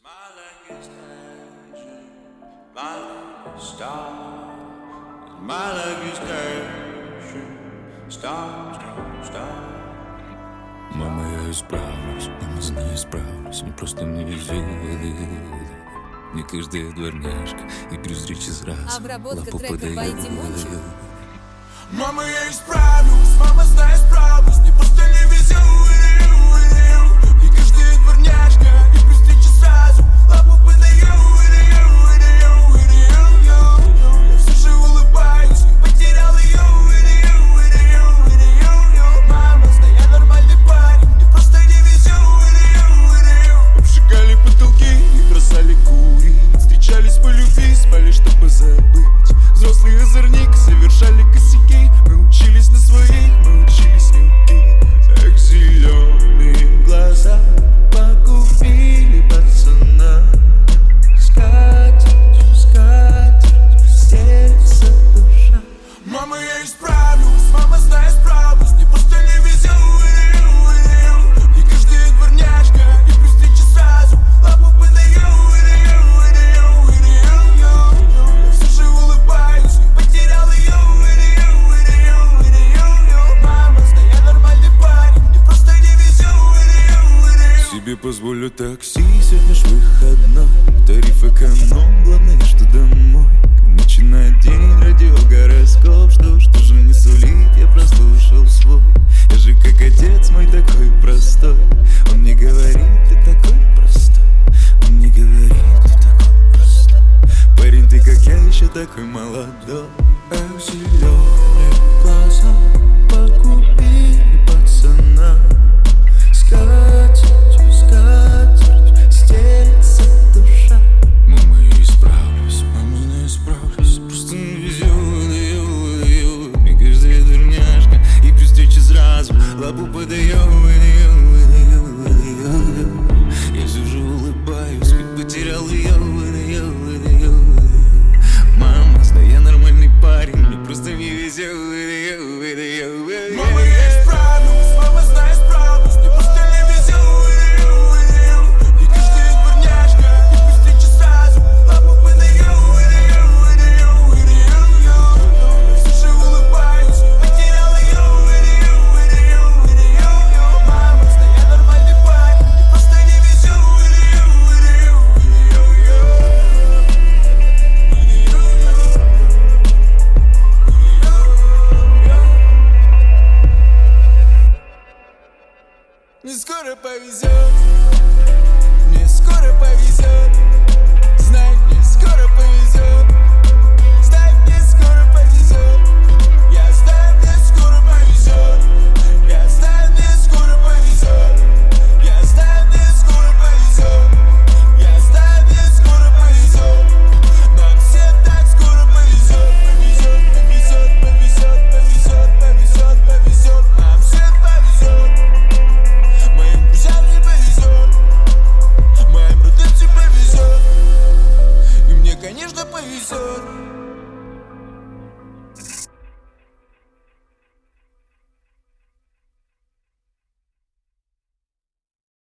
Мама, я исправлюсь, мама, знаю, исправлюсь. Мне просто не везет. Не каждая дворняжка и при встрече сразу Обработка лапу трека подает. «Пойди мучи». Мама, я исправлюсь, мама, знаю, исправлюсь. Мне просто не везет. И каждая дворняжка и при встрече сразу лапу подает. Я все же улыбаюсь, не потерял ее. Мама, знаю, я нормальный парень, мне просто не везет. Обжигали потолки и бросали курить. Встречались по любви, спали, чтобы забыть. Взрослый озорник, совершали косяки. Мы учились на своих, мы учились любить. Эх, зеленые глаза погубили пацана. Скатертью, стелется душа. Мама, я исправлюсь, мама, знаю, исправлюсь. Мне просто не везет. И каждая дворняжка и при встрече сразу лапу подает. Я все же улыбаюсь, не потерял ее. Мама, знаю, я нормальный парень, мне просто не везет. Себе позволю такси, сегодня ж выходной. Тариф эконом, главное, что домой. Начинает день, радиогороскоп. Что же не сулит, я прослушал свой. Я же как отец мой такой простой. Он мне говорит, ты такой простой. Он мне говорит, ты такой простой. Парень, ты как я, еще такой молодой. Эх, зеленый.